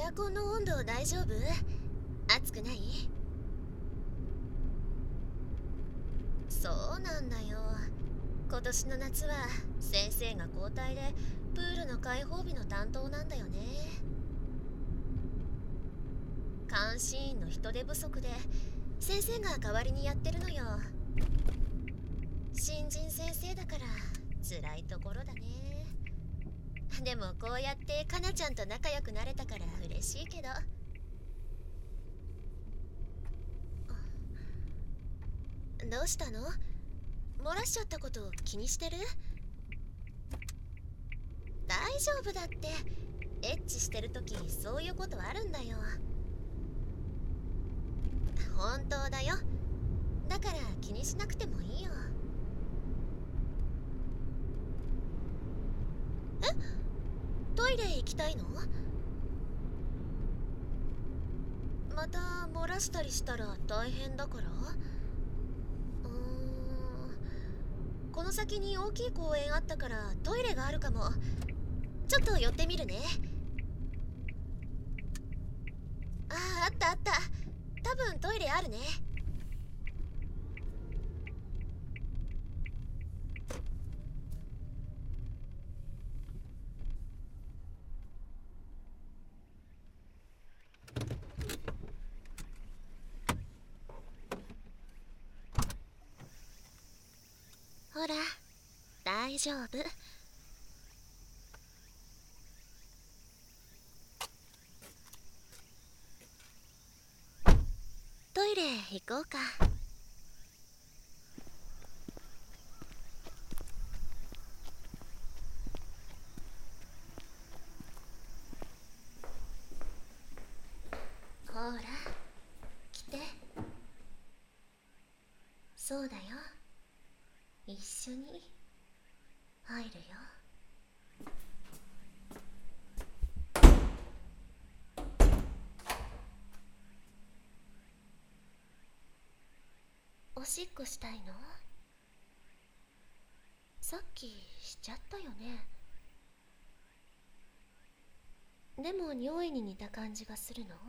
アコンの温度大丈夫？暑くない？そうなんだよ。今年の夏は先生が交代でプールの開放日の担当なんだよね。監視員の人手不足で先生が代わりにやってるのよ。新人先生だから辛いところだね。でもこうやってかなちゃんと仲良くなれたから嬉しいけど。どうしたの？漏らしちゃったこと気にしてる？大丈夫だって。エッチしてるときそういうことあるんだよ。本当だよ。だから気にしなくてもいいよ。え？トイレ行きたいの？また漏らしたりしたら大変だから？この先に大きい公園あったからトイレがあるかも。ちょっと寄ってみるね。あったあった。多分トイレあるね。ほら、大丈夫。トイレ行こうか。ほら、来て。そうだよ。一緒に入るよ。おしっこしたいの？さっきしちゃったよね。でも尿意に似た感じがするの？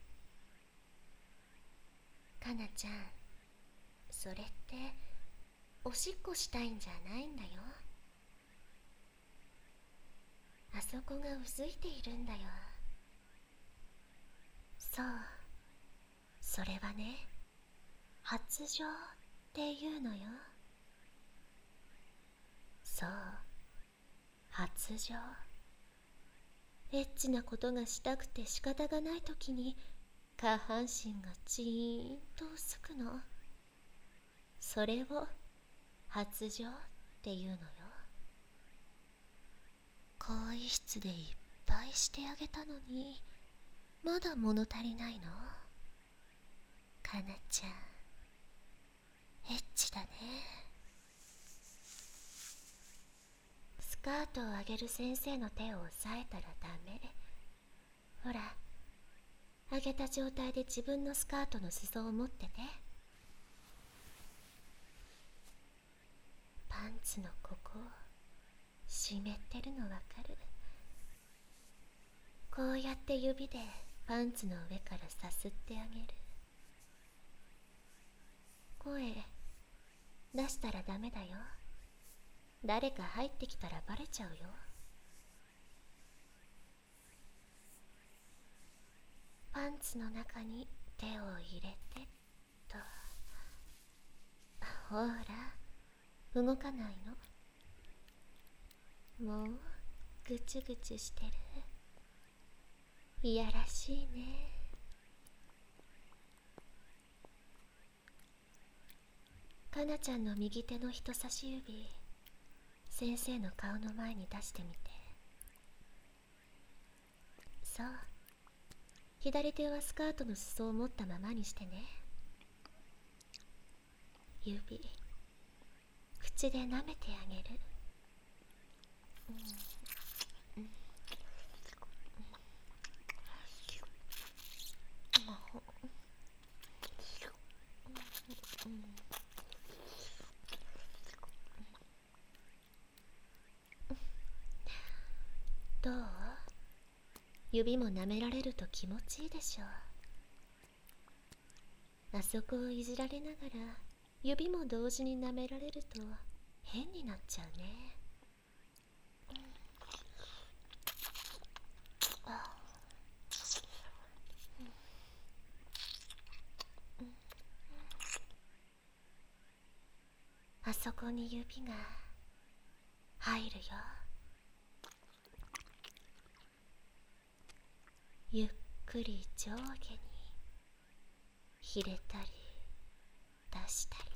かなちゃん、それっておしっこしたいんじゃないんだよ。あそこがうずいているんだよ。そう、それはね、発情っていうのよ。そう、発情。エッチなことがしたくて仕方がないときに下半身がチーンと薄くの。それを発情っていうのよ。更衣室でいっぱいしてあげたのにまだ物足りないの？かなちゃん、エッチだね。スカートを上げる先生の手を押さえたらダメ。ほら、上げた状態で自分のスカートの裾を持ってて。パンツのここ湿ってるのわかる？こうやって指でパンツの上からさすってあげる。声出したらダメだよ。誰か入ってきたらバレちゃうよ。パンツの中に手を入れてっと。ほら、動かないの？もうぐちゅぐちゅしてる。いやらしいね。かなちゃんの右手の人差し指、先生の顔の前に出してみて。そう、左手はスカートの裾を持ったままにしてね。指、口で舐めてあげる。どう？ 指も舐められると気持ちいいでしょう。あそこをいじられながら指も同時に舐められると変になっちゃうね。あそこに指が入るよ。ゆっくり上下に入れたり出したり、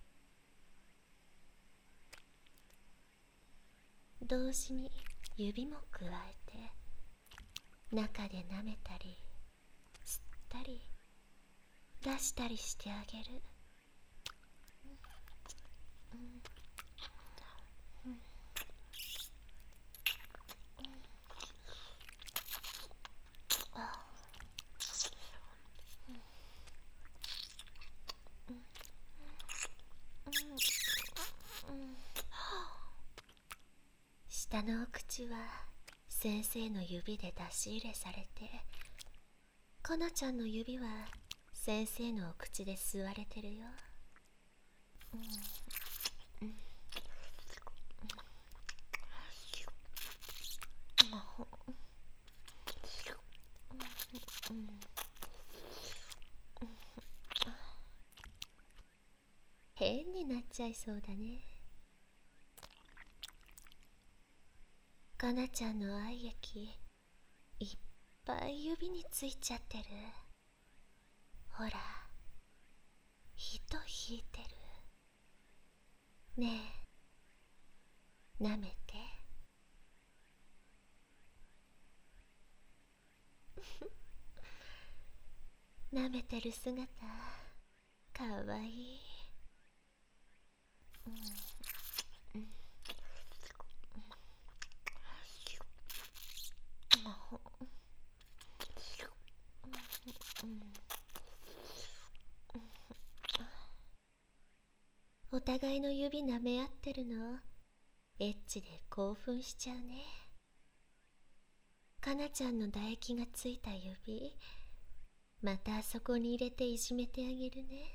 同時に指も加えて中で舐めたり吸ったり出したりしてあげる。下のお口は先生の指で出し入れされて、かなちゃんの指は先生のお口で吸われてるよ。変になっちゃいそうだね。かなちゃんの愛液いっぱい指についちゃってる。ほら、糸引いてるね。え、舐めて。舐めてる姿かわいい。お互いの指舐め合ってるのエッチで興奮しちゃうね。かなちゃんの唾液がついた指またあそこに入れていじめてあげるね。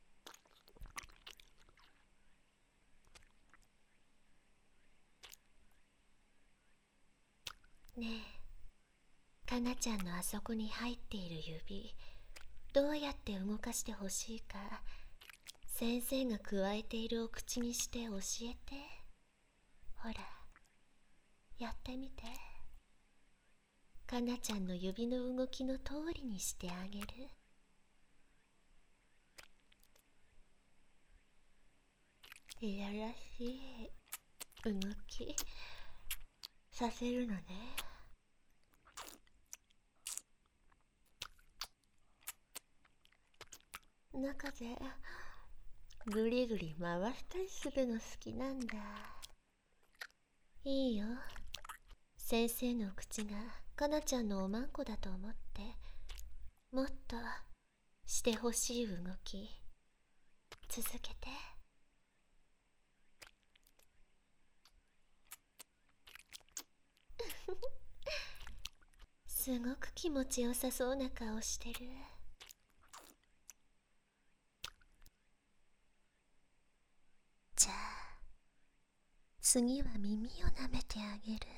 ねえ、かなちゃんのあそこに入っている指どうやって動かしてほしいか先生が加えているお口にして教えて。ほら、やってみて。かなちゃんの指の動きの通りにしてあげる。いやらしい動きさせるのね。中でぐりぐり回したりするの好きなんだ。いいよ。先生の口がかなちゃんのおまんこだと思ってもっとしてほしい動き続けて。すごく気持ちよさそうな顔してる。じゃあ次は耳を舐めてあげる。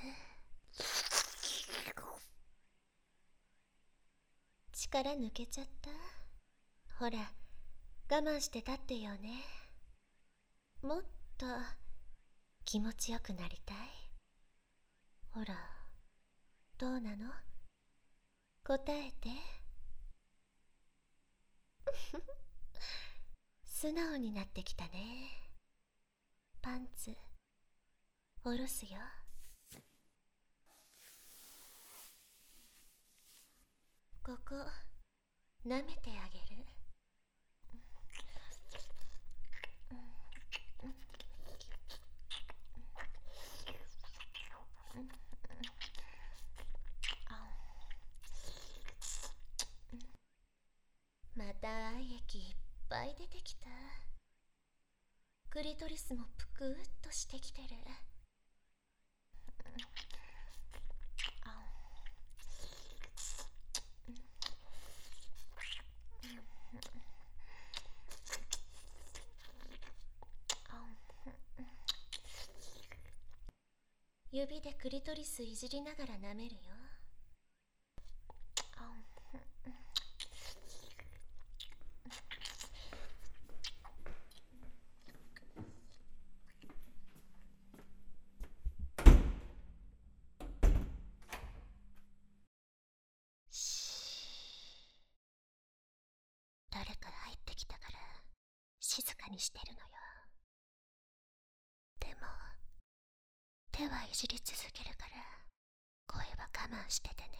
力抜けちゃった。ほら、我慢して立ってよね。もっと気持ちよくなりたい。ほら、どうなの？答えて。素直になってきたね。パンツ下ろすよ。ここ舐めてあげる。また愛液いっぱい出てきた。クリトリスもぷくーっとしてきてる。 指でクリトリスいじりながら舐めるよ。誰か入ってきたから静かにしてるのよ。でも手はいじり続けるから声は我慢しててね。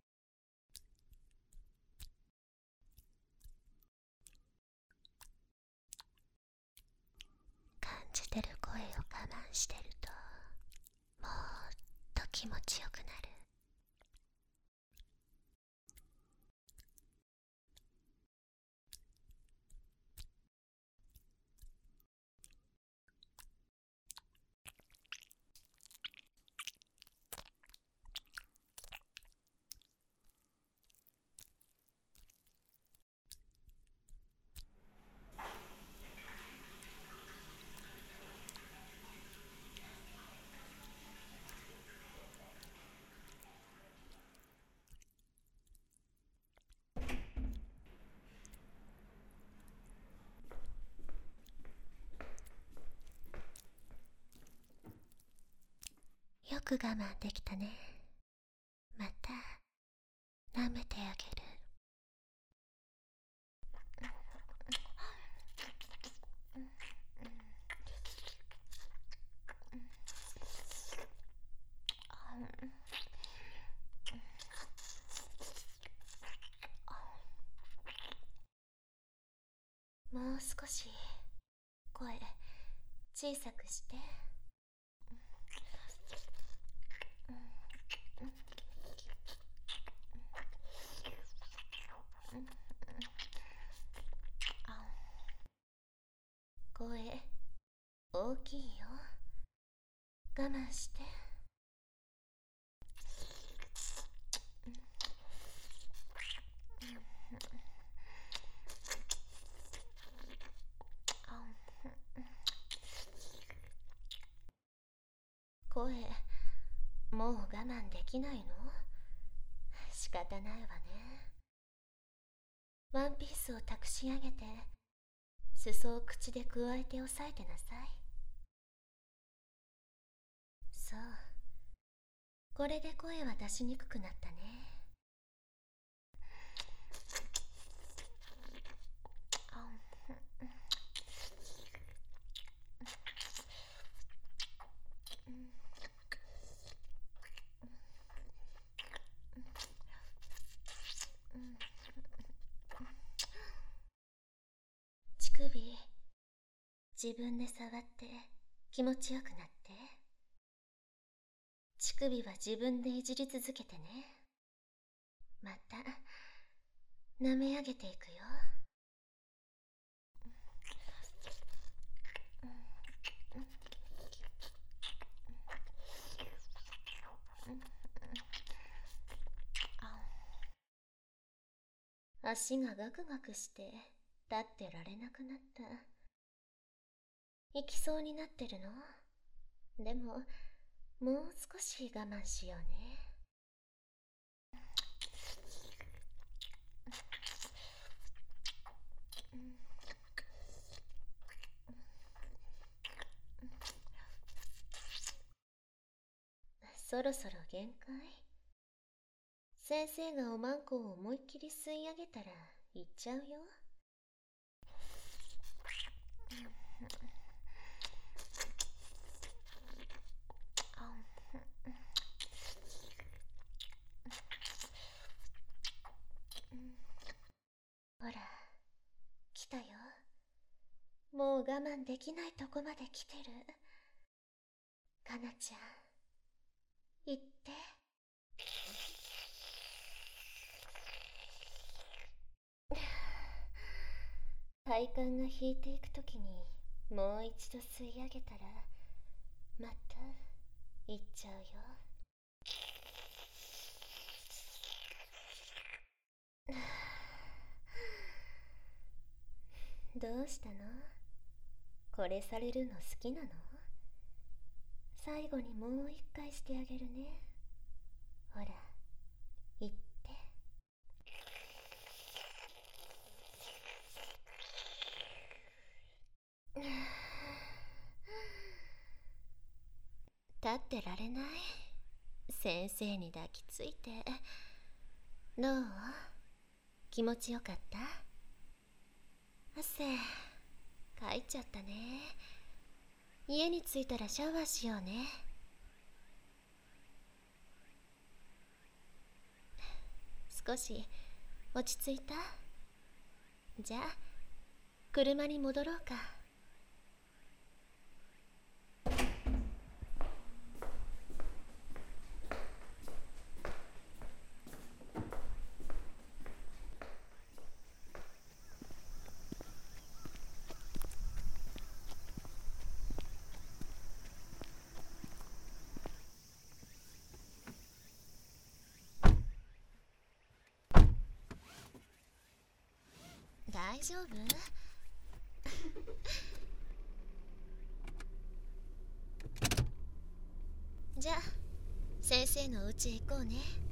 感じてる声を我慢してるともっと気持ちよくなる。よく我慢できたね。また舐めてあげる。もう少し声小さくして。声大きいよ。我慢して。声もう我慢できないの？仕方ないわね。ワンピースを託し上げて裾を口でくわえて押さえてなさい。そう、これで声は出しにくくなったね。乳首自分で触って気持ちよくなって。乳首は自分でいじり続けてね。また舐め上げていくよ。足がガクガクして立ってられなくなった。行きそうになってるの？でももう少し我慢しようね。そろそろ限界？先生がおまんこを思いっきり吸い上げたら行っちゃうよ。ほら来たよ。もう我慢できないとこまで来てる。かなちゃん行って。体幹が引いていくときにもう一度吸い上げたらまた行っちゃうよ。どうしたの？これされるの好きなの？ 最後にもう一回してあげるね。ほら、言って。立ってられない。先生に抱きついて。どう？気持ちよかった？汗かいちゃったね。家に着いたらシャワーしようね。少し落ち着いた？じゃあ車に戻ろうか。大丈夫？じゃあ先生のお家へ行こうね。